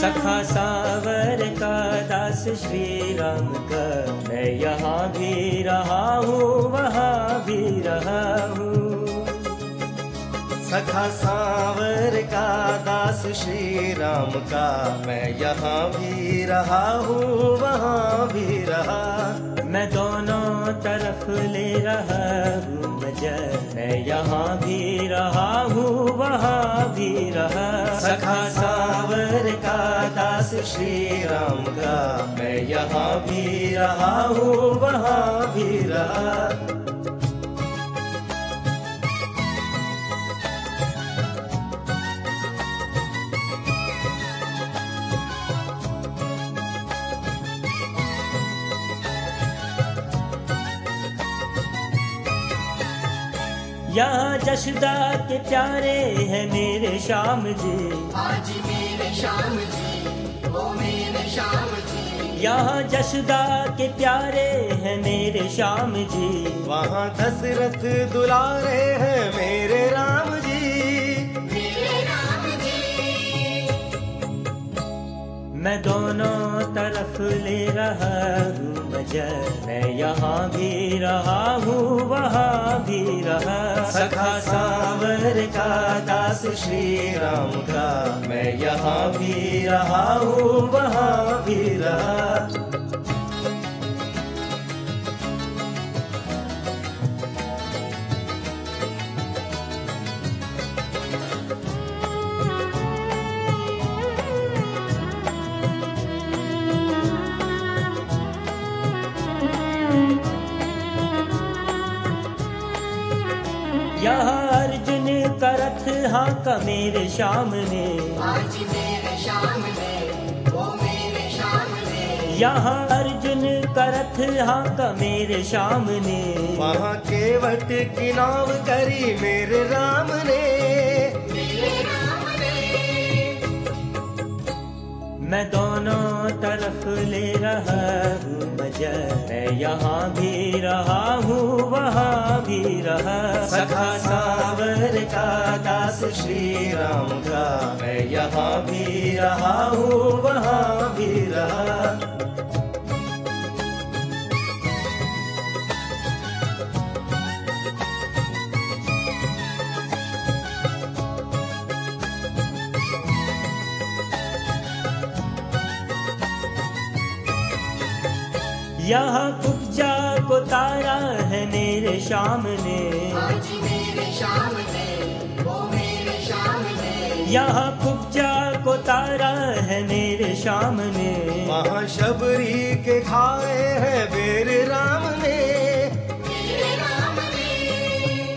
सखा सावर का दास श्री राम का, मैं यहाँ भी रहा हूँ वहाँ भी रहा हूँ। सखा सावर का दास श्री राम का, मैं यहाँ भी रहा हूँ वहाँ भी रहा। मैं दोनों तरफ ले रहा हूँ मजा, मैं यहाँ भी रहा हूँ वहाँ भी रहा। सखा सावर का दास श्री राम का, मैं यहाँ भी रहा हूँ वहाँ भी रहा। यहाँ जशोदा के प्यारे हैं मेरे श्याम जी, आज मेरे श्याम जी, ओ मेरे श्याम जी। यहाँ जशोदा के प्यारे हैं मेरे श्याम जी, वहाँ दशरथ दुलारे हैं मेरे राम जी, मेरे राम जी। मैं दोनों तरफ ले रहा हूँ मजा, मैं यहाँ भी रहा हूँ वहाँ भी रहा। सखा सावर का दास श्री राम का, मैं यहाँ भी रहा हूँ वहाँ भी रहा। यहाँ अर्जुन का रथ हाँका मेरे श्याम ने, आज मेरे श्याम ने, ओ मेरे श्याम ने। यहाँ अर्जुन का रथ हाँका मेरे श्याम ने, वहाँ केवट की नाव करी मेरे राम ने, मेरे राम ने। मैं दोनों तरफ ले रहा हूँ मजा, मैं यहाँ भी रहा हूँ वहाँ भी रहा। सखा सावर का दास श्री राम का, मैं यहाँ भी रहा हूँ वहाँ भी रहा। यहाँ कुब्जा को तारा है मेरे श्याम ने, आज मेरे श्याम ने, ओ मेरे श्याम ने। यहाँ कुब्जा को तारा है मेरे श्याम ने, वहाँ शबरी के खाए हैं मेरे राम ने, मेरे राम ने।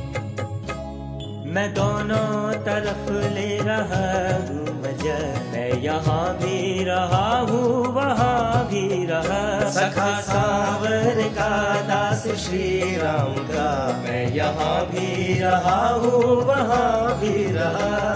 मैं दोनों तरफ ले रहा हूँ मजा, मैं यहाँ भी रहा हूँ वहाँ भी रहा। सखा सावर का दास श्री राम का, मैं यहाँ भी रहा हूँ वहाँ भी रहा।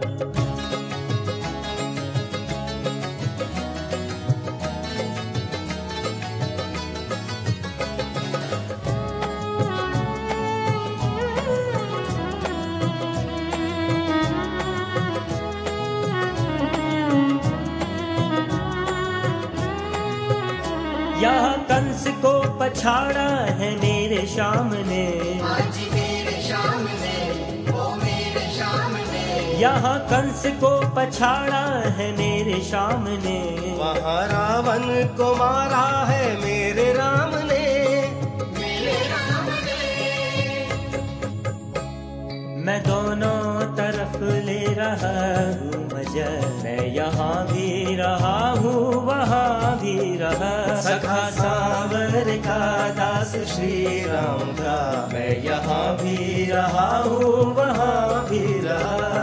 यहाँ कंस को पछाड़ा है मेरे श्याम ने, आज मेरे श्याम ने, ओ मेरे श्याम ने। यहाँ कंस को पछाड़ा है मेरे श्याम ने, वहाँ रावण को मारा है मेरे राम ने, मेरे राम ने। मैं दोनों तरफ ले रहा हूँ मजा, मैं यहाँ भी रहा हूँ वहाँ भी रहा। सखा सावर का दास श्री राम का, मैं यहाँ भी रहा हूँ वहाँ भी रहा।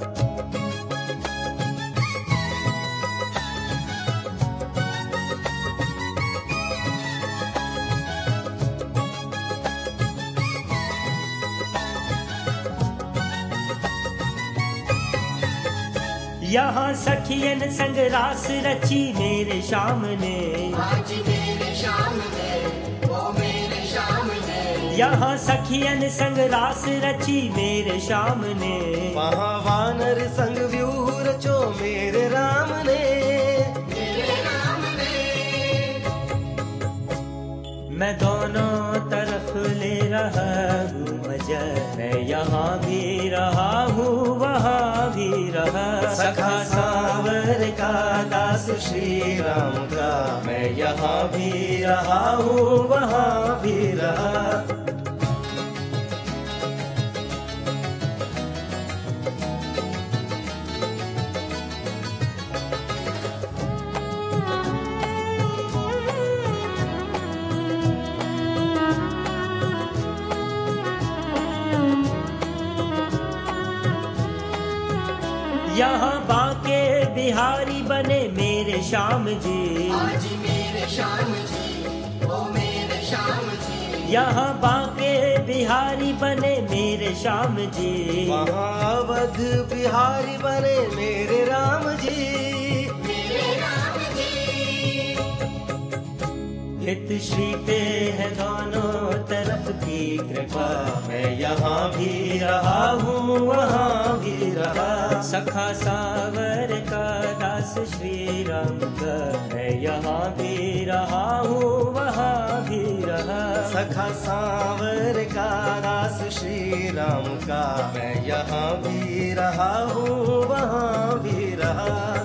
यहाँ सखियन संग रास रची मेरे श्याम ने, आज मेरे श्याम ने, ओ मेरे श्याम ने। यहाँ सखियन संग रास रची मेरे श्याम ने, वहाँ वानर संग व्यूह सोचो मेरे राम ने, मेरे राम ने। मैं दोनों तरफ ले रहा हूँ मजा, मैं यहाँ भी रहा हूँ वहाँ भी रहा। सखा सांवर का दास श्री राम का, मैं यहाँ भी रहा हूँ वहाँ भी रहा। यहाँ बाके बिहारी बने मेरे श्याम जी, आज मेरे श्याम जी, ओ मेरे श्याम जी। यहाँ बाके बिहारी बने मेरे श्याम जी, वहाँ अवध बिहारी बने मेरे राम जी, मेरे राम जी। हित श्री पे है दोनों तरफ की कृपा, मैं यहाँ भी रहा हूँ वहाँ भी रहा। सखा सावर का दास श्री राम का, मैं यहाँ भी रहा हूँ वहाँ भी रहा। सखा सांवर का दास श्री राम का, मैं यहाँ भी रहा हूँ वहाँ भी रहा।